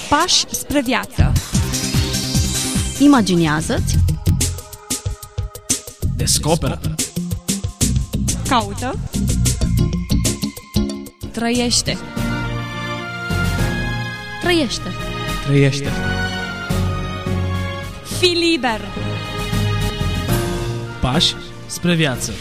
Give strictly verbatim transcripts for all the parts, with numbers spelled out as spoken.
Pași spre viață. Imaginează-ți. Descoperă. Caută. Trăiește. Trăiește. Trăiește. Fii liber. Pași spre viață.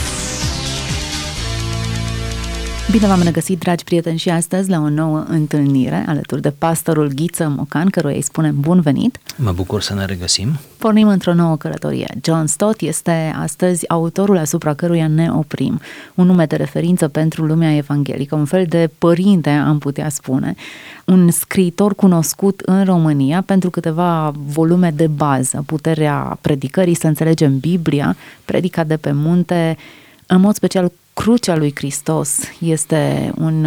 Bine v-am regăsit, dragi prieteni, și astăzi la o nouă întâlnire alături de pastorul Ghiță Mocan, căruia îi spunem bun venit. Mă bucur să ne regăsim. Pornim într-o nouă călătorie. John Stott este astăzi autorul asupra căruia ne oprim, un nume de referință pentru lumea evanghelică, un fel de părinte, am putea spune, un scriitor cunoscut în România pentru câteva volume de bază, Puterea predicării, Să înțelegem Biblia, Predica de pe munte, în mod special Crucea lui Hristos. Este un,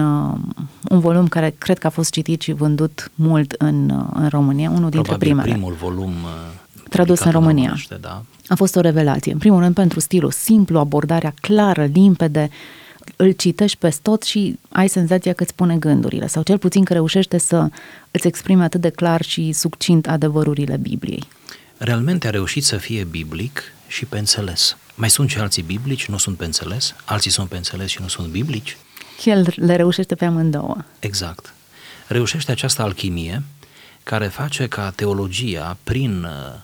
un volum care cred că a fost citit și vândut mult în, în România, unul dintre Probabil primele. primul volum tradus în România. Românește, da. A fost o revelație. În primul rând pentru stilul simplu, abordarea clară, limpede, îl citești pe tot și ai senzația că îți pune gândurile, sau cel puțin că reușește să îți exprime atât de clar și succint adevărurile Bibliei. Realmente a reușit să fie biblic și pe înțeles. Mai sunt și alții biblici, nu sunt pe înțeles, alții sunt pe înțeles și nu sunt biblici. El le reușește pe amândouă. Exact. Reușește această alchimie care face ca teologia, prin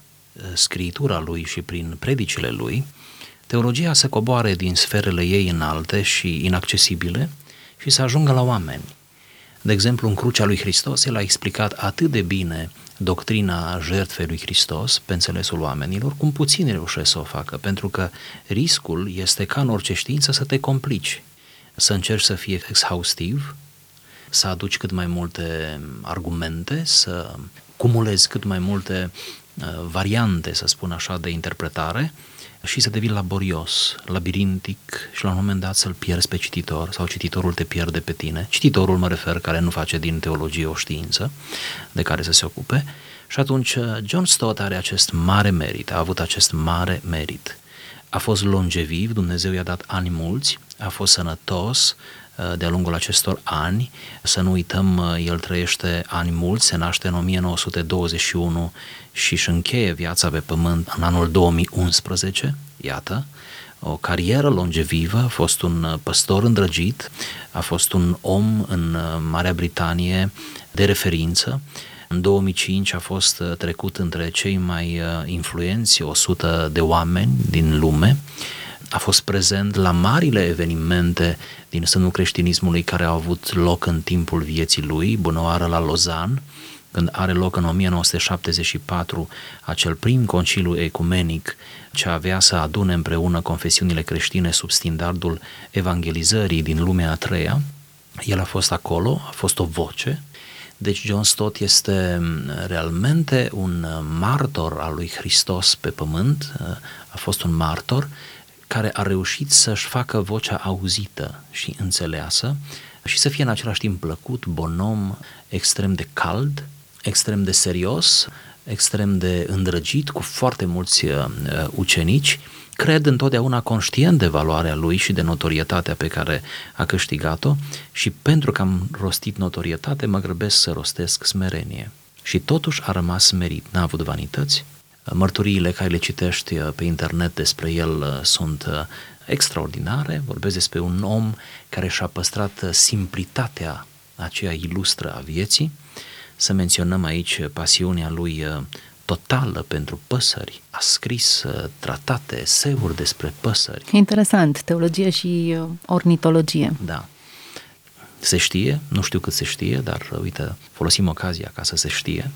scritura lui și prin predicile lui, teologia să coboare din sferele ei înalte și inaccesibile și să ajungă la oameni. De exemplu, în Crucea lui Hristos, el a explicat atât de bine doctrina jertfei lui Hristos pe înțelesul oamenilor, cum puțini reușesc să o facă, pentru că riscul este ca în orice știință să te complici, să încerci să fii exhaustiv, să aduci cât mai multe argumente, să cumulezi cât mai multe uh, variante, să spun așa, de interpretare și să devii laborios, labirintic și la un moment dat să-l pierzi pe cititor sau cititorul te pierde pe tine. Cititorul, mă refer, care nu face din teologie o știință de care să se ocupe. Și atunci John Stott are acest mare merit, a avut acest mare merit. A fost longeviv, Dumnezeu i-a dat ani mulți, a fost sănătos de-a lungul acestor ani. Să nu uităm, el trăiește ani mulți, se naște în o mie nouă sute douăzeci și unu și își încheie viața pe pământ în anul două mii unsprezece, iată, o carieră longevivă, a fost un păstor îndrăgit, a fost un om în Marea Britanie de referință. În două mii cinci a fost trecut între cei mai influenți o sută de oameni din lume. A fost prezent la marile evenimente din sânul creștinismului care au avut loc în timpul vieții lui, bunăoară la Lausanne, când are loc în o mie nouă sute șaptezeci și patru acel prim conciliu ecumenic ce avea să adune împreună confesiunile creștine sub standardul evangelizării din lumea a treia. El a fost acolo, a fost o voce. Deci John Stott este realmente un martor al lui Hristos pe pământ, a fost un martor care a reușit să-și facă vocea auzită și înțeleasă și să fie în același timp plăcut, bonom, extrem de cald, extrem de serios, extrem de îndrăgit, cu foarte mulți uh, ucenici. Cred întotdeauna conștient de valoarea lui și de notorietatea pe care a câștigat-o și pentru că am rostit notorietate, mă grăbesc să rostesc smerenie. Și totuși a rămas smerit, n-a avut vanități. Mărturiile care le citești pe internet despre el sunt extraordinare, vorbesc despre un om care și-a păstrat simplitatea aceea ilustră a vieții. Să menționăm aici pasiunea lui totală pentru păsări, a scris tratate, eseuri despre păsări. Interesant, teologie și ornitologie. Da. Se știe, nu știu cât se știe, dar uite, folosim ocazia ca să se știe,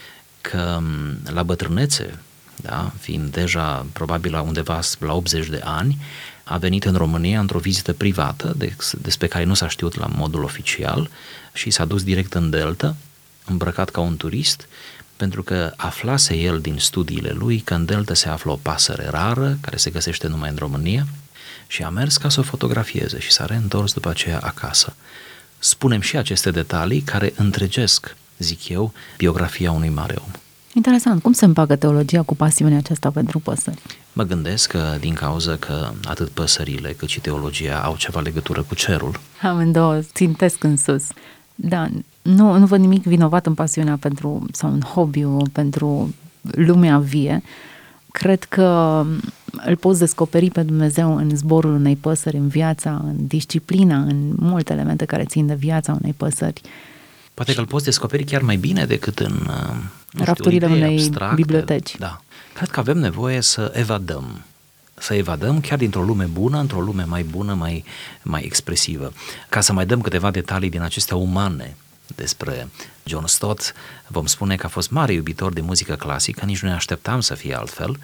că la bătrânețe, da, fiind deja probabil la undeva la optzeci de ani, a venit în România într-o vizită privată despre care nu s-a știut la modul oficial și s-a dus direct în Delta, îmbrăcat ca un turist, pentru că aflase el din studiile lui că în Delta se află o pasăre rară care se găsește numai în România și a mers ca să o fotografieze și s-a reîntors după aceea acasă. Spunem și aceste detalii care întregesc, zic eu, biografia unui mare om. Interesant. Cum se împacă teologia cu pasiunea aceasta pentru păsări? Mă gândesc că din cauza că atât păsările cât și teologia au ceva legătură cu cerul. Amândouă țintesc în sus. Da, nu, nu văd nimic vinovat în pasiunea pentru, sau în hobby-ul pentru lumea vie. Cred că îl poți descoperi pe Dumnezeu în zborul unei păsări, în viața, în disciplina, în multe elemente care țin de viața unei păsări. Poate că îl poți descoperi chiar mai bine decât în nu rafturile știu, unei abstracte. biblioteci. Da. Cred că avem nevoie să evadăm. Să evadăm chiar dintr-o lume bună, într-o lume mai bună, mai, mai expresivă. Ca să mai dăm câteva detalii din acestea umane despre John Stott, vom spune că a fost mare iubitor de muzică clasică, nici nu ne așteptam să fie altfel,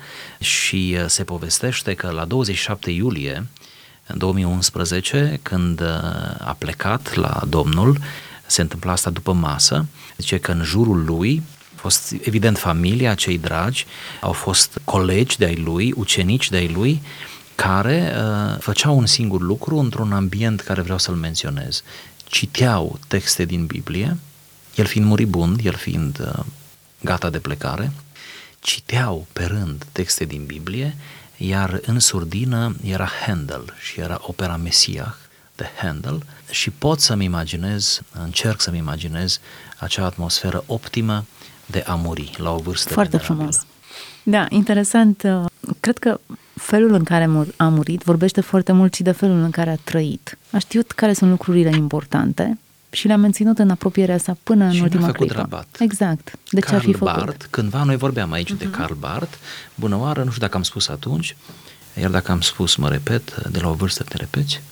și se povestește că la douăzeci și șapte iulie în două mii unsprezece, când a plecat la Domnul, se întâmpla asta după masă, zice că în jurul lui a fost evident familia, cei dragi, au fost colegi de-ai lui, ucenici de-ai lui, care uh, făceau un singur lucru într-un ambient care vreau să-l menționez. Citeau texte din Biblie, el fiind muribund, el fiind uh, gata de plecare, citeau pe rând texte din Biblie, iar în surdină era Handel și era opera Mesiah de Handel și pot să-mi imaginez, încerc să-mi imaginez acea atmosferă optimă de a muri la o vârstă foarte venerabilă. frumos. Da, interesant. Cred că felul în care a murit vorbește foarte mult și de felul în care a trăit. A știut care sunt lucrurile importante și le-a menținut în apropierea sa până și în ultima n-a făcut clipă. rabat. Exact. De ce a fi făcut? Barth, cândva noi vorbeam aici uh-huh. de Karl Barth, bună oară, nu știu dacă am spus atunci, iar dacă am spus, mă repet, de la o vârstă te repeți,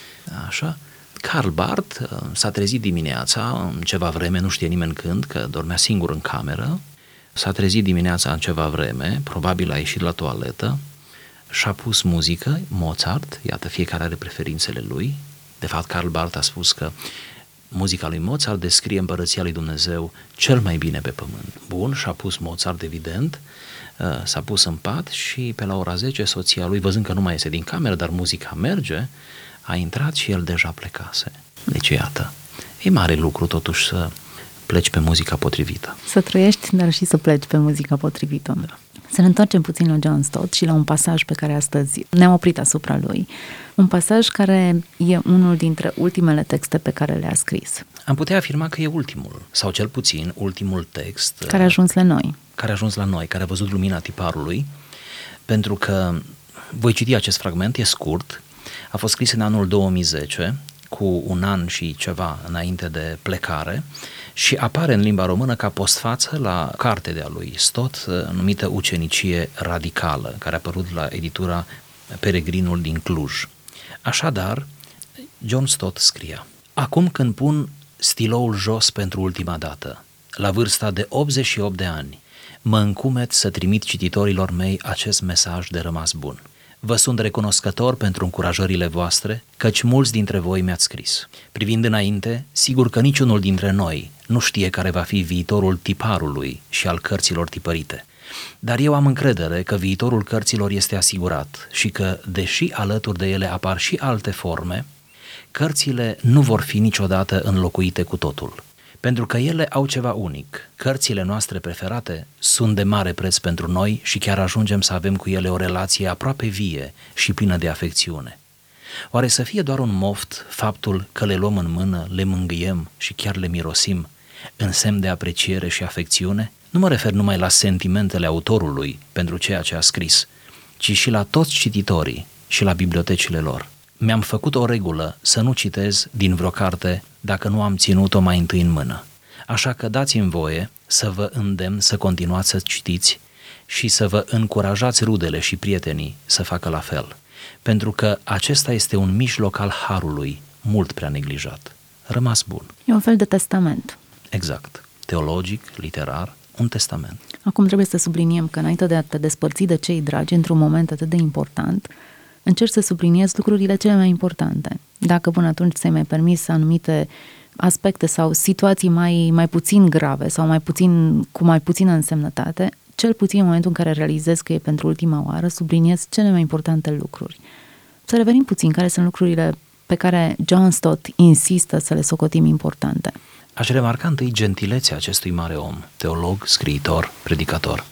așa. Karl Barth s-a trezit dimineața, în ceva vreme, nu știe nimeni când, că dormea singur în cameră, s-a trezit dimineața în ceva vreme, probabil a ieșit la toaletă, și-a pus muzică, Mozart, iată, fiecare are preferințele lui. De fapt, Karl Barth a spus că muzica lui Mozart descrie împărăția lui Dumnezeu cel mai bine pe pământ. Bun, și-a pus Mozart, evident, s-a pus în pat și pe la ora zece soția lui, văzând că nu mai iese din cameră, dar muzica merge, a intrat și el deja plecase. Deci, iată, e mare lucru totuși să pleci pe muzica potrivită. Să trăiești, dar și să pleci pe muzica potrivită. Da. Să ne întoarcem puțin la John Stott și la un pasaj pe care astăzi ne-am oprit asupra lui. Un pasaj care e unul dintre ultimele texte pe care le-a scris. Am putea afirma că e ultimul, sau cel puțin ultimul text care a ajuns la noi. Care a ajuns la noi, care a văzut lumina tiparului, pentru că voi citi acest fragment, e scurt, a fost scris în anul două mii zece, cu un an și ceva înainte de plecare, și apare în limba română ca postfață la carte de-a lui Stott, numită Ucenicie radicală, care a apărut la editura Peregrinul din Cluj. Așadar, John Stott scria: acum când pun stiloul jos pentru ultima dată, la vârsta de optzeci și opt de ani, mă încumet să trimit cititorilor mei acest mesaj de rămas bun. Vă sunt recunoscător pentru încurajările voastre, căci mulți dintre voi mi-ați scris. Privind înainte, sigur că niciunul dintre noi nu știe care va fi viitorul tiparului și al cărților tipărite. Dar eu am încredere că viitorul cărților este asigurat și că, deși alături de ele apar și alte forme, cărțile nu vor fi niciodată înlocuite cu totul. Pentru că ele au ceva unic. Cărțile noastre preferate sunt de mare preț pentru noi și chiar ajungem să avem cu ele o relație aproape vie și plină de afecțiune. Oare să fie doar un moft faptul că le luăm în mână, le mângâiem și chiar le mirosim, în semn de apreciere și afecțiune? Nu mă refer numai la sentimentele autorului pentru ceea ce a scris, ci și la toți cititorii și la bibliotecile lor. Mi-am făcut o regulă să nu citez din vreo carte dacă nu am ținut-o mai întâi în mână. Așa că dați-mi voie să vă îndemn să continuați să citiți și să vă încurajați rudele și prietenii să facă la fel, pentru că acesta este un mijloc al harului mult prea neglijat. Rămas bun. E un fel de testament. Exact. Teologic, literar, un testament. Acum trebuie să subliniem că înainte de a te despărți de cei dragi într-un moment atât de important, încerci să subliniezi lucrurile cele mai importante. Dacă până atunci ți-ai mai permis anumite aspecte sau situații mai, mai puțin grave sau mai puțin, cu mai puțină însemnătate, cel puțin în momentul în care realizezi că e pentru ultima oară, subliniezi cele mai importante lucruri. Să revenim puțin care sunt lucrurile pe care John Stott insistă să le socotim importante. Aș remarca întâi gentilețea acestui mare om, teolog, scriitor, predicator.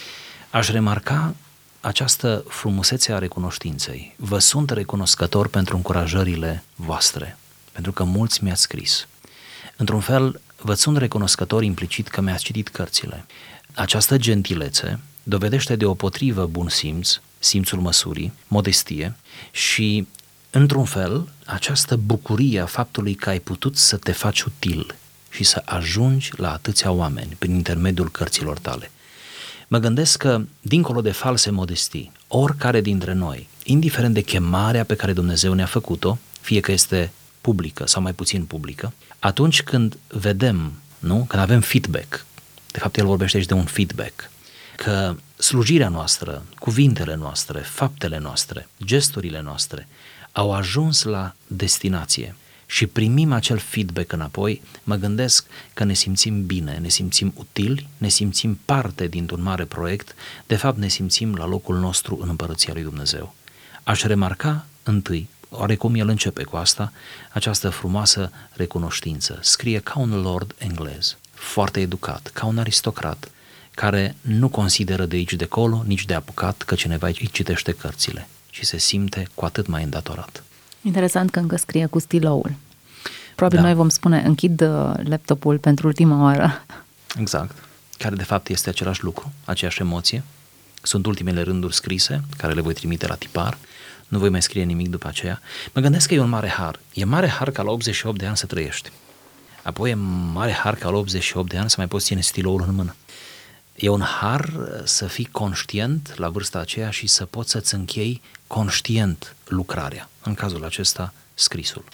Aș remarca această frumusețe a recunoștinței. Vă sunt recunoscător pentru încurajările voastre, pentru că mulți mi-ați scris. Într-un fel, vă sunt recunoscător implicit că mi-ați citit cărțile. Această gentilețe dovedește deopotrivă bun simț, simțul măsurii, modestie și, într-un fel, această bucurie a faptului că ai putut să te faci util și să ajungi la atâția oameni prin intermediul cărților tale. Mă gândesc că, dincolo de false modestii, oricare dintre noi, indiferent de chemarea pe care Dumnezeu ne-a făcut-o, fie că este publică sau mai puțin publică, atunci când vedem, nu? Când avem feedback, de fapt el vorbește aici de un feedback, că slujirea noastră, cuvintele noastre, faptele noastre, gesturile noastre au ajuns la destinație și primim acel feedback înapoi, mă gândesc că ne simțim bine, ne simțim utili, ne simțim parte dintr-un mare proiect, de fapt ne simțim la locul nostru în Împărăția lui Dumnezeu. Aș remarca întâi, oarecum el începe cu asta, această frumoasă recunoștință. Scrie ca un lord englez, foarte educat, ca un aristocrat, care nu consideră de aici de colo, nici de apucat că cineva îi citește cărțile și se simte cu atât mai îndatorat. Interesant că încă scrie cu stiloul. Probabil Da. noi vom spune, închid laptopul pentru ultima oară. Exact. Care de fapt este același lucru, aceeași emoție. Sunt ultimele rânduri scrise, care le voi trimite la tipar. Nu voi mai scrie nimic după aceea. Mă gândesc că e un mare har. E mare har ca la optzeci și opt de ani să trăiești. Apoi e mare har ca la optzeci și opt de ani să mai poți ține stiloul în mână. E un har să fii conștient la vârsta aceea și să poți să-ți închei conștient lucrarea. În cazul acesta, scrisul.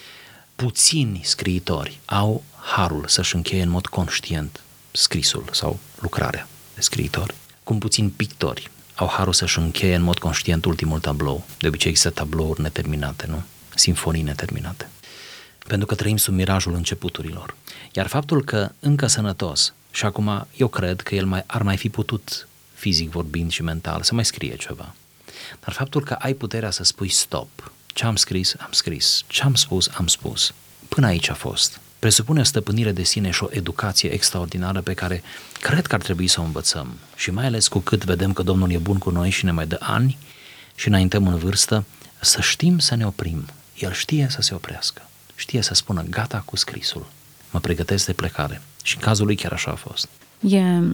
Puțini scriitori au harul să-și încheie în mod conștient scrisul sau lucrarea de scriitori. Cum puțini pictori au harul să-și încheie în mod conștient ultimul tablou. De obicei există tablouri neterminate, nu? Sinfonii neterminate. Pentru că trăim sub mirajul începuturilor. Iar faptul că încă sănătos, și acum eu cred că el mai, ar mai fi putut, fizic vorbind și mental, să mai scrie ceva. Dar faptul că ai puterea să spui stop, ce am scris, am scris, ce am spus, am spus, până aici a fost. Presupune o stăpânire de sine și o educație extraordinară pe care cred că ar trebui să o învățăm. Și mai ales cu cât vedem că Domnul e bun cu noi și ne mai dă ani și înaintăm în vârstă, să știm să ne oprim. El știe să se oprească, știe să spună gata cu scrisul, mă pregătesc de plecare. Și în cazul lui chiar așa a fost. E,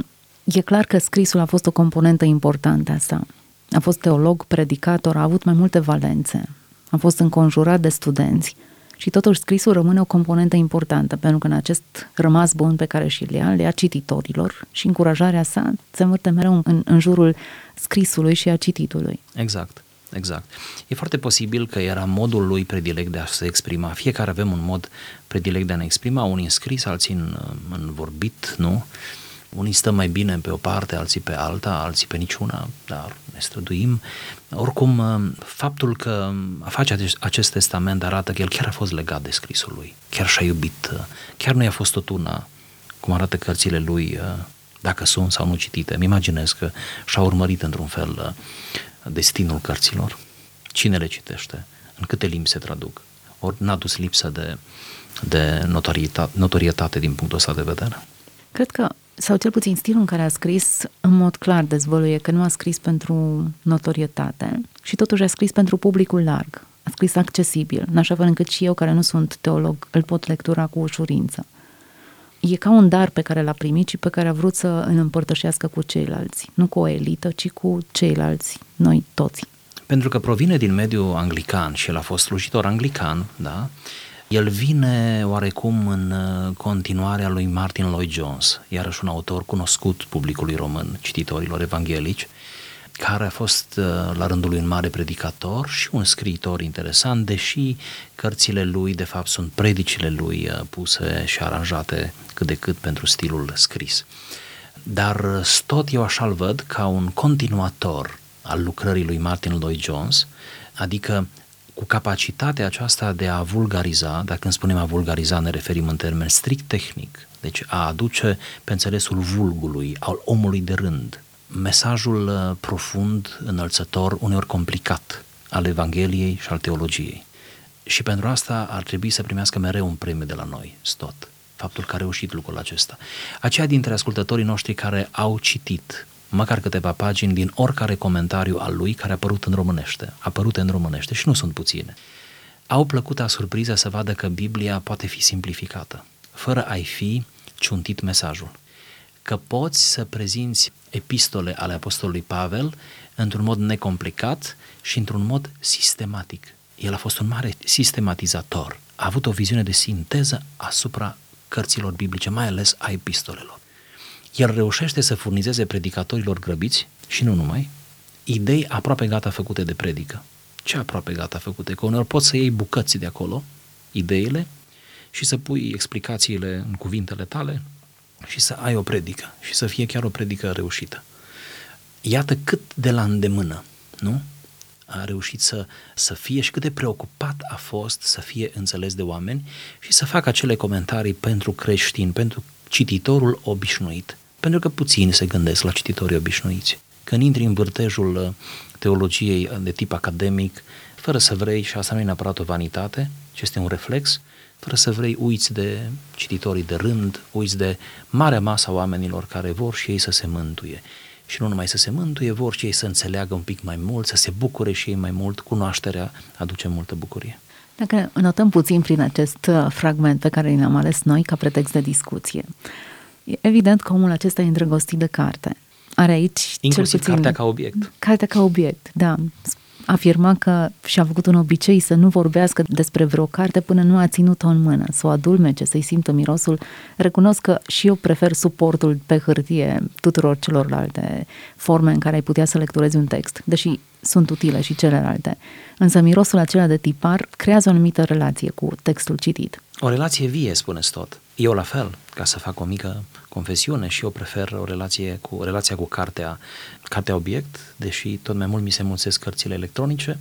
e clar că scrisul a fost o componentă importantă asta. A fost teolog, predicator, a avut mai multe valențe. A fost înconjurat de studenți. Și totuși scrisul rămâne o componentă importantă, pentru că în acest rămas bun pe care și-l ia, le ia cititorilor și încurajarea sa se învârte mereu în, în jurul scrisului și a cititului. Exact, exact. E foarte posibil că era modul lui predilect de a se exprima. Fiecare avem un mod predilect de a ne exprima, unii în scris, alții în, în vorbit, nu? Unii stăm mai bine pe o parte, alții pe alta, alții pe niciuna, dar ne străduim. Oricum, faptul că face acest testament arată că el chiar a fost legat de scrisul lui, chiar și-a iubit, chiar nu i-a fost tot una, cum arată cărțile lui, dacă sunt sau nu citite. Îmi imaginez că și-a urmărit într-un fel destinul cărților. Cine le citește? În câte limbi se traduc? Ori n-a dus lipsă de, de notorietate, notorietate din punctul ăsta de vedere. Cred că, sau cel puțin stilul în care a scris, în mod clar dezvăluie că nu a scris pentru notorietate și totuși a scris pentru publicul larg. A scris accesibil, în așa fel încât și eu, care nu sunt teolog, îl pot lectura cu ușurință. E ca un dar pe care l-a primit și pe care a vrut să îl împărtășească cu ceilalți. Nu cu o elită, ci cu ceilalți, noi toți. Pentru că provine din mediul anglican și el a fost slujitor anglican, da? El vine oarecum în continuarea lui Martin Lloyd-Jones, iarăși un autor cunoscut publicului român, cititorilor evanghelici, care a fost la rândul lui un mare predicator și un scriitor interesant, deși cărțile lui, de fapt, sunt predicile lui puse și aranjate cât de cât pentru stilul scris. Dar Stott eu așa-l văd ca un continuator al lucrării lui Martin Lloyd-Jones, adică cu capacitatea aceasta de a vulgariza, dacă când spunem a vulgariza ne referim în termen strict tehnic, deci a aduce pe înțelesul vulgului, al omului de rând, mesajul profund, înălțător, uneori complicat al Evangheliei și al teologiei. Și pentru asta ar trebui să primească mereu un premiu de la noi, Stott, faptul că a reușit lucrul acesta. Aceia dintre ascultătorii noștri care au citit măcar câteva pagini din oricare comentariu al lui care a apărut în românește, apărute în românește și nu sunt puține, au plăcuta surpriză să vadă că Biblia poate fi simplificată, fără a-i fi ciuntit mesajul. Că poți să prezinți epistole ale apostolului Pavel într-un mod necomplicat și într-un mod sistematic. El a fost un mare sistematizator. A avut o viziune de sinteză asupra cărților biblice, mai ales a epistolelor. El reușește să furnizeze predicatorilor grăbiți, și nu numai, idei aproape gata făcute de predică. Ce aproape gata făcute? Că uneori poți să iei bucăți de acolo, ideile, și să pui explicațiile în cuvintele tale și să ai o predică și să fie chiar o predică reușită. Iată cât de la îndemână, nu? A reușit să, să fie și cât de preocupat a fost să fie înțeles de oameni și să facă acele comentarii pentru creștini, pentru cititorul obișnuit. Pentru că puțini se gândesc la cititorii obișnuiți. Când intri în vârtejul teologiei de tip academic, fără să vrei, și asta nu e neapărat o vanitate, ci este un reflex, fără să vrei, uiți de cititorii de rând, uiți de marea masă a oamenilor care vor și ei să se mântuie. Și nu numai să se mântuie, vor și ei să înțeleagă un pic mai mult, să se bucure și ei mai mult. Cunoașterea aduce multă bucurie. Dacă notăm puțin prin acest fragment pe care ne-am ales noi ca pretext de discuție, e evident că omul acesta e îndrăgostit de carte. Are aici inclusiv cel puțin cartea ca obiect. Cartea ca obiect, da. Afirma că și-a făcut un obicei să nu vorbească despre vreo carte până nu a ținut-o în mână, să o adulmece, să-i simtă mirosul. Recunosc că și eu prefer suportul pe hârtie tuturor celorlalte forme în care ai putea să lecturezi un text, deși sunt utile și celelalte. Însă mirosul acela de tipar creează o anumită relație cu textul citit. O relație vie, spuneți tot. Eu la fel, ca să fac o mică confesiune, și eu prefer o relație cu, relația cu cartea, cartea obiect, deși tot mai mult mi se mulțesc cărțile electronice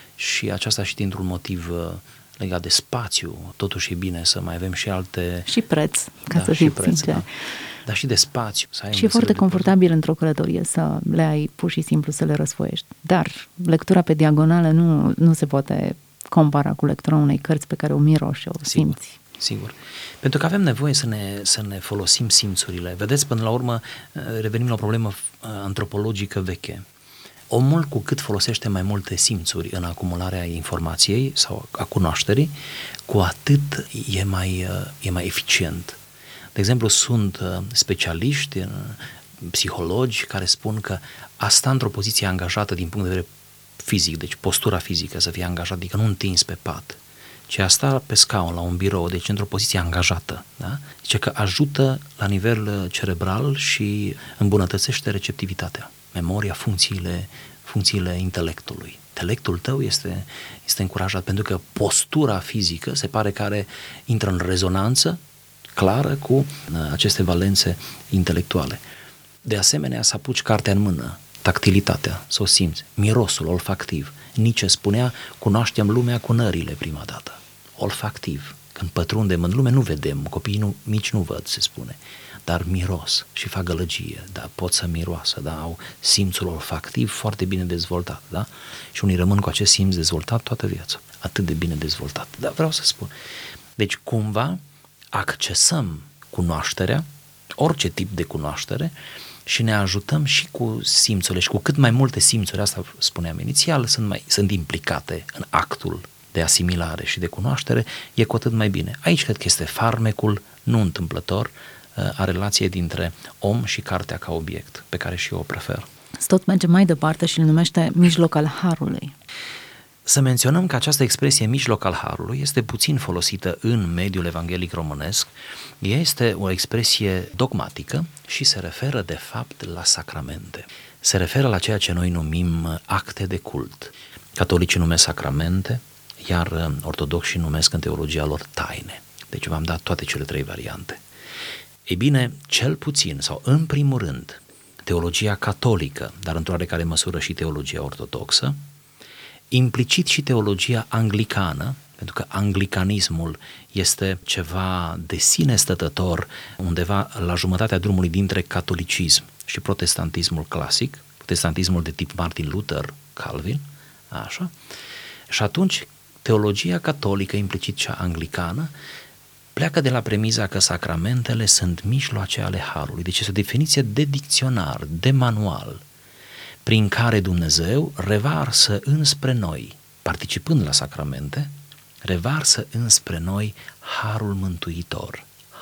și aceasta și dintr-un motiv legat de spațiu. Totuși e bine să mai avem și alte... Și preț, ca da, să fim preț, sinceri. da. Dar și de spațiu. Să ai și e foarte confortabil într-o călătorie să le ai pur și simplu să le răsfoiești. Dar lectura pe diagonală nu, nu se poate compara cu lectura unei cărți pe care o miroși, o simți. Sigur. Sigur. Pentru că avem nevoie să ne, să ne folosim simțurile. Vedeți, până la urmă, revenim la o problemă antropologică veche. Omul, cu cât folosește mai multe simțuri în acumularea informației sau a cunoașterii, cu atât e mai, e mai eficient. De exemplu, sunt specialiști, psihologi, care spun că a sta într-o poziție angajată din punct de vedere fizic, deci postura fizică să fie angajat, adică nu întins pe pat, ci a sta pe scaun, la un birou, deci într-o poziție angajată. Da? Zice că ajută la nivel cerebral și îmbunătățește receptivitatea, memoria, funcțiile, funcțiile intelectului. Intelectul tău este, este încurajat, pentru că postura fizică se pare că are, intră în rezonanță clară cu aceste valențe intelectuale. De asemenea, să apuci cartea în mână, tactilitatea, să o simți, mirosul olfactiv. Nietzsche spunea, cunoaștem lumea cu nările prima dată. Olfactiv. Când pătrundem în lume, nu vedem, copiii nu, mici nu văd, se spune, dar miros și fac gălăgie, da, pot să miroasă, da, au simțul olfactiv foarte bine dezvoltat, da? Și unii rămân cu acest simț dezvoltat toată viața, atât de bine dezvoltat. Dar vreau să spun, deci cumva accesăm cunoașterea, orice tip de cunoaștere, și ne ajutăm și cu simțurile, și cu cât mai multe simțuri, asta spuneam inițial, sunt, mai, sunt implicate în actul de asimilare și de cunoaștere, e cu atât mai bine. Aici cred că este farmecul, nu întâmplător, a relației dintre om și cartea ca obiect, pe care și eu o prefer. Tot merge mai departe și îl numește mijloc al harului. Să menționăm că această expresie mijloc al harului este puțin folosită în mediul evanghelic românesc. Ea este o expresie dogmatică și se referă de fapt la sacramente. Se referă la ceea ce noi numim acte de cult. Catolicii numesc sacramente, iar ortodoxii numesc în teologia lor taine. Deci v-am dat toate cele trei variante. Ei bine, cel puțin sau în primul rând, teologia catolică, dar într-o oarecare măsură și teologia ortodoxă, implicit și teologia anglicană, pentru că anglicanismul este ceva de sine stătător undeva la jumătatea drumului dintre catolicism și protestantismul clasic, protestantismul de tip Martin Luther, Calvin, așa. Și atunci teologia catolică, implicit cea anglicană, pleacă de la premiza că sacramentele sunt mijloace ale harului. Deci este o definiție de dicționar, de manual, prin care Dumnezeu revarsă înspre noi, participând la sacramente, revarsă înspre noi harul mântuitor,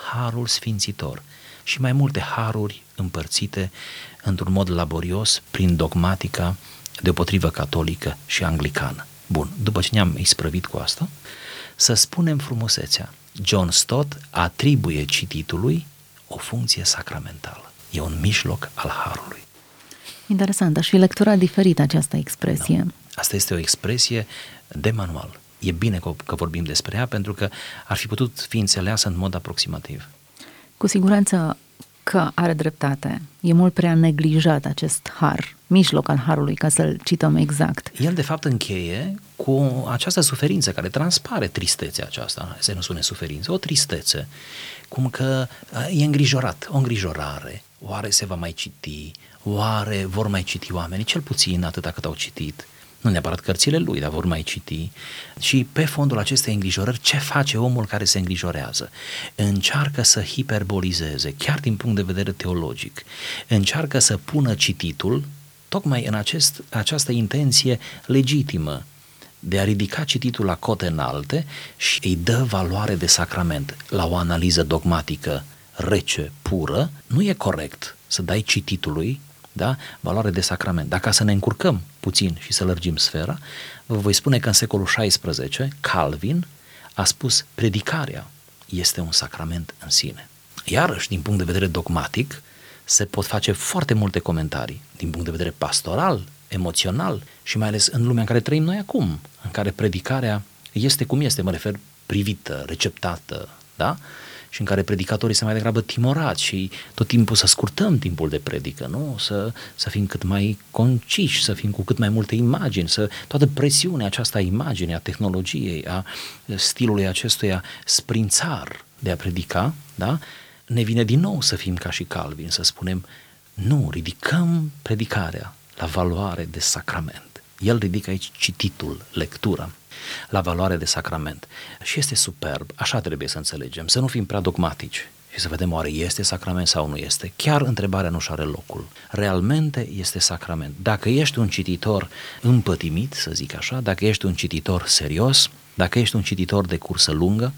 harul sfințitor și mai multe haruri împărțite într-un mod laborios prin dogmatica deopotrivă catolică și anglicană. Bun, după ce ne-am isprăvit cu asta, să spunem frumusețea. John Stott atribuie cititului o funcție sacramentală. E un mijloc al harului. Interesant, aș fi lecturat diferit această expresie. Da. Asta este o expresie de manual. E bine că, că vorbim despre ea, pentru că ar fi putut fi înțeleasă în mod aproximativ. Cu siguranță că are dreptate. E mult prea neglijat acest har, mijloc al harului, ca să-l cităm exact. El, de fapt, încheie cu această suferință care transpare tristețea aceasta, să nu sune suferință, o tristețe, cum că e îngrijorat, o îngrijorare. Oare se va mai citi? Oare vor mai citi oamenii? Cel puțin atâta cât au citit. Nu neapărat cărțile lui, dar vor mai citi. Și pe fondul acestei îngrijorări, ce face omul care se îngrijorează? Încearcă să hiperbolizeze, chiar din punct de vedere teologic. Încearcă să pună cititul tocmai în acest, această intenție legitimă de a ridica cititul la cote înalte și îi dă valoare de sacrament. La o analiză dogmatică rece, pură, nu e corect să dai cititului, da, valoare de sacrament. Dacă să ne încurcăm puțin și să lărgim sfera, vă voi spune că în secolul șaisprezece Calvin a spus predicarea este un sacrament în sine. Iarăși, din punct de vedere dogmatic, se pot face foarte multe comentarii. Din punct de vedere pastoral, emoțional și mai ales în lumea în care trăim noi acum, în care predicarea este cum este, mă refer, privită, receptată, da? Și în care predicatorii sunt mai degrabă timorați și tot timpul să scurtăm timpul de predică, nu? Să, să fim cât mai conciși, să fim cu cât mai multe imagini, să toată presiunea aceasta a imaginii, a tehnologiei, a stilului acestuia sprințar de a predica, da? Ne vine din nou să fim ca și Calvin, să spunem, nu, ridicăm predicarea la valoare de sacrament. El ridică aici cititul, lectura, la valoare de sacrament. Și este superb, așa trebuie să înțelegem, să nu fim prea dogmatici și să vedem oare este sacrament sau nu este. Chiar întrebarea nu-și are locul. Realmente este sacrament. Dacă ești un cititor împătimit, să zic așa, dacă ești un cititor serios, dacă ești un cititor de cursă lungă,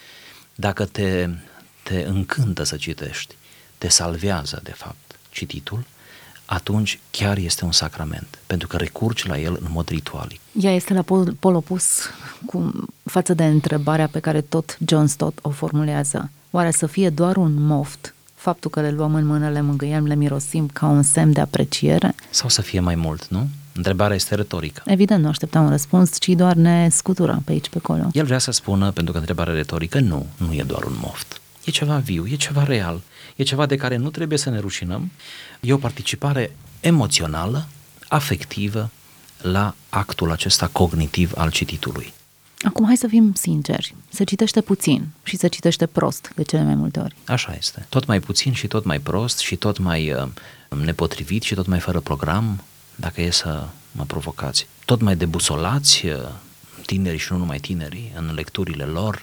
dacă te, te încântă să citești, te salvează de fapt cititul, atunci chiar este un sacrament, pentru că recurgi la el în mod ritualic. Ea este la pol, pol opus cu, față de întrebarea pe care tot John Stott o formulează. Oare să fie doar un moft, faptul că le luăm în mână, le mângâiem, le mirosim ca un semn de apreciere? Sau să fie mai mult, nu? Întrebarea este retorică. Evident, nu așteptam un răspuns, ci doar ne scutură pe aici, pe acolo. El vrea să spună, pentru că întrebarea retorică, nu, nu e doar un moft. E ceva viu, e ceva real, e ceva de care nu trebuie să ne rușinăm, e o participare emoțională, afectivă la actul acesta cognitiv al cititului. Acum hai să fim sinceri, se citește puțin și se citește prost de cele mai multe ori. Așa este, tot mai puțin și tot mai prost și tot mai uh, nepotrivit și tot mai fără program, dacă e să mă provocați. Tot mai debusolați, uh, tinerii și nu numai tinerii, în lecturile lor,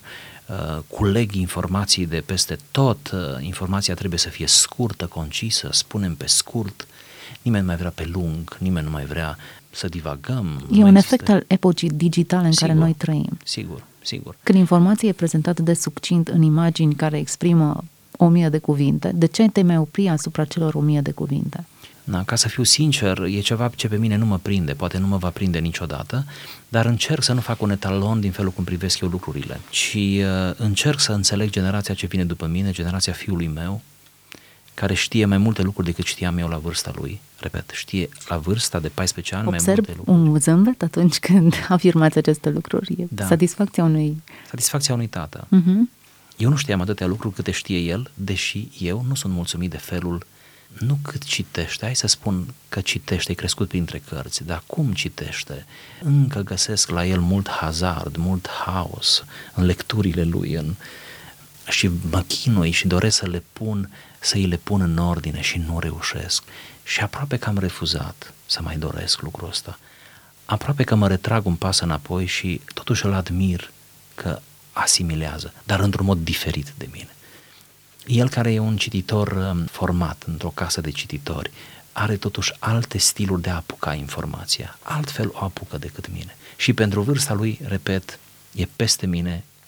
culeg informații de peste tot, informația trebuie să fie scurtă, concisă, spunem pe scurt, nimeni nu mai vrea pe lung, nimeni nu mai vrea să divagăm. E un efect al epocii digitale în sigur, care noi trăim. Sigur, sigur. Când informația e prezentată de succint în imagini care exprimă o mie de cuvinte, de ce te mai opri asupra celor o mie de cuvinte? Da, ca să fiu sincer, e ceva ce pe mine nu mă prinde, poate nu mă va prinde niciodată, dar încerc să nu fac un etalon din felul cum privesc eu lucrurile, ci uh, încerc să înțeleg generația ce vine după mine, generația fiului meu, care știe mai multe lucruri decât știam eu la vârsta lui. Repet, știe la vârsta de paisprezece ani Observ mai multe lucruri. un zâmbet atunci când afirmați aceste lucruri. E da. Satisfacția unui... Satisfacția unui tată. Uh-huh. Eu nu știam atâtea lucruri câte știe el, deși eu nu sunt mulțumit de felul, nu cât citește, hai să spun că citește, e crescut printre cărți, dar cum citește? Încă găsesc la el mult hazard, mult haos în lecturile lui în... și mă chinui și doresc să le pun, să îi le pun în ordine și nu reușesc. Și aproape că am refuzat să mai doresc lucrul ăsta. Aproape că mă retrag un pas înapoi și totuși îl admir că asimilează, dar într-un mod diferit de mine. El, care e un cititor format într-o casă de cititori, are totuși alte stiluri de a apuca informația, altfel o apucă decât mine. Și pentru vârsta lui, repet, e peste mine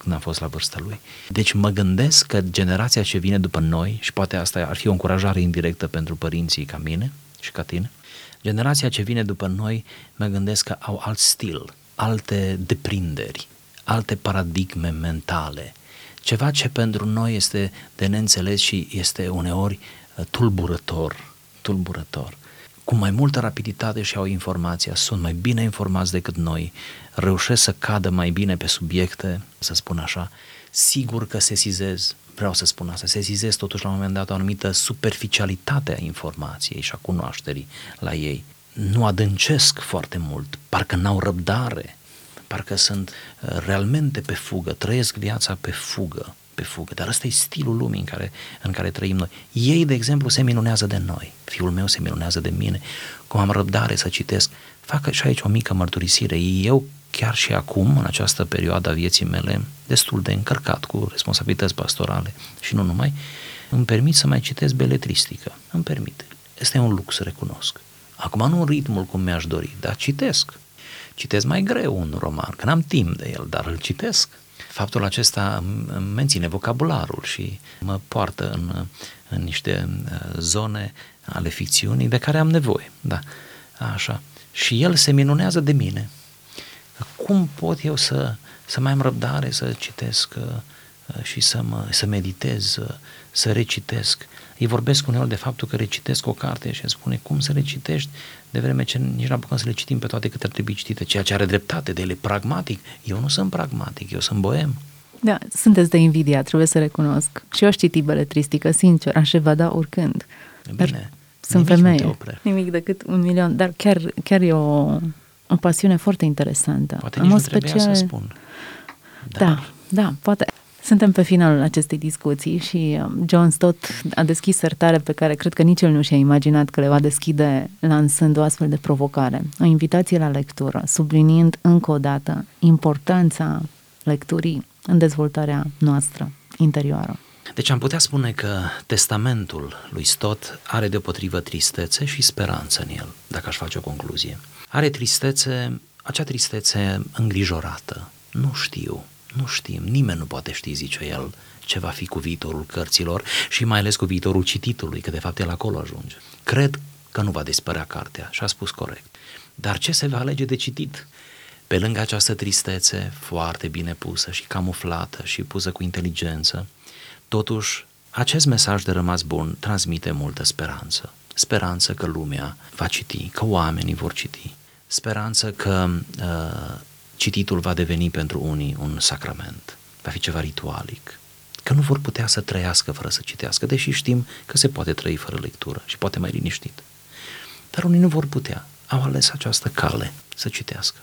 când am fost la vârsta lui. Deci mă gândesc că generația ce vine după noi, și poate asta ar fi o încurajare indirectă pentru părinții ca mine și ca tine, generația ce vine după noi, mă gândesc că au alt stil, alte deprinderi, alte paradigme mentale, ceva ce pentru noi este de neînțeles și este uneori tulburător, tulburător. Cu mai multă rapiditate și au informația, sunt mai bine informați decât noi, reușesc să cadă mai bine pe subiecte, să spun așa, sigur că sesizez, vreau să spun asta, sesizez totuși la un moment dat o anumită superficialitate a informației și a cunoașterii la ei. Nu adâncesc foarte mult, parcă n-au răbdare, parcă sunt realmente pe fugă, trăiesc viața pe fugă, pe fugă, dar ăsta e stilul lumii în care, în care trăim noi. Ei, de exemplu, se minunează de noi, fiul meu se minunează de mine, cum am răbdare să citesc. Fac și aici o mică mărturisire, eu chiar și acum, în această perioadă a vieții mele, destul de încărcat cu responsabilități pastorale și nu numai, îmi permit să mai citesc beletristică, îmi permit. Este un lux, recunosc. Acum nu în ritmul cum mi-aș dori, dar citesc. Citesc mai greu un roman, că n-am timp de el, dar îl citesc. Faptul acesta îmi menține vocabularul și mă poartă în, în niște zone ale ficțiunii de care am nevoie. Da, așa. Și el se minunează de mine. Cum pot eu să, să mai am răbdare, să citesc și să, mă, să meditez, să recitesc? Îi vorbesc uneori de faptul că recitesc o carte și îmi spune cum să recitești de vreme ce nici nu apucăm să le citim pe toate cât ar trebui citite, ceea ce are dreptate, de el e pragmatic. Eu nu sunt pragmatic, eu sunt boem. Da, sunteți de invidia, trebuie să recunosc. Și eu aș citi beletristică, sincer, aș evada oricând. Bine, dar sunt femeie, nu nimic decât un milion, dar chiar, chiar e o, o pasiune foarte interesantă. Poate nici nu trebuia special... să spun. Da. da, da, poate... Suntem pe finalul acestei discuții și John Stott a deschis sertare pe care cred că nici el nu și-a imaginat că le va deschide lansând o astfel de provocare. O invitație la lectură, subliniind încă o dată importanța lecturii în dezvoltarea noastră interioară. Deci am putea spune că testamentul lui Stott are deopotrivă tristețe și speranță în el, dacă aș face o concluzie. Are tristețe, acea tristețe îngrijorată, nu știu. Nu știm, nimeni nu poate ști, zice el, ce va fi cu viitorul cărților și mai ales cu viitorul cititului, că de fapt el acolo ajunge. Cred că nu va dispărea cartea și a spus corect. Dar ce se va alege de citit? Pe lângă această tristețe foarte bine pusă și camuflată și pusă cu inteligență, totuși acest mesaj de rămas bun transmite multă speranță. Speranță că lumea va citi, că oamenii vor citi. Speranță că... Uh, cititul va deveni pentru unii un sacrament, va fi ceva ritualic, că nu vor putea să trăiască fără să citească, deși știm că se poate trăi fără lectură și poate mai liniștit. Dar unii nu vor putea, au ales această cale să citească.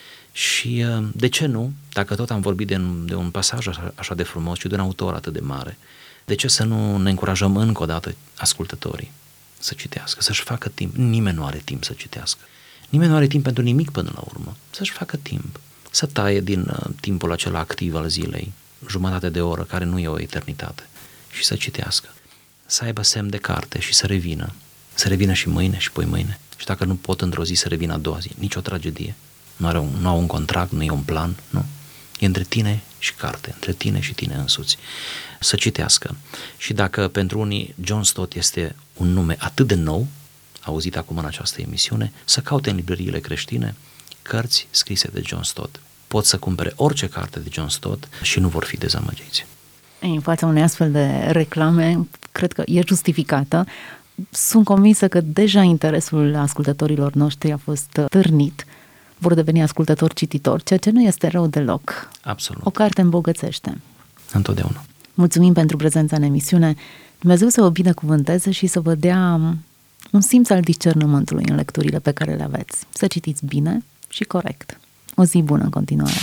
Și de ce nu, dacă tot am vorbit de un, de un pasaj așa de frumos și de un autor atât de mare, de ce să nu ne încurajăm încă o dată ascultătorii să citească, să-și facă timp? Nimeni nu are timp să citească. Nimeni nu are timp pentru nimic până la urmă, să-și facă timp, să taie din uh, timpul acela activ al zilei, jumătate de oră, care nu e o eternitate, și să citească, să aibă semn de carte și să revină, să revină și mâine și poi mâine, și dacă nu pot într-o zi să revină a doua zi, nicio tragedie, nu, are un, nu au un contract, nu e un plan, nu, e între tine și carte, între tine și tine însuți, să citească. Și dacă pentru unii John Stott este un nume atât de nou, auzit acum în această emisiune, să caute în librăriile creștine cărți scrise de John Stott. Pot să cumpere orice carte de John Stott și nu vor fi dezamăgiți. În fața unei astfel de reclame, cred că e justificată. Sunt convinsă că deja interesul ascultătorilor noștri a fost târnit. Vor deveni ascultători cititori, ceea ce nu este rău deloc. Absolut. O carte îmbogățește. Întotdeauna. Mulțumim pentru prezența în emisiune. Dumnezeu să vă binecuvânteze și să vă dea un simț al discernământului în lecturile pe care le aveți. Să citiți bine și corect. O zi bună în continuare.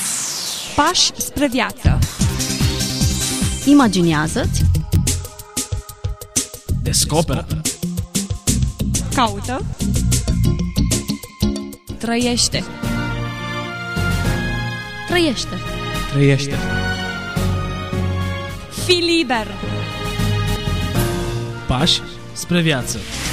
Pași spre viață. Imaginează-ți. Descoperă. Caută. Trăiește. Trăiește. Trăiește. Fii liber. Pași spre viață.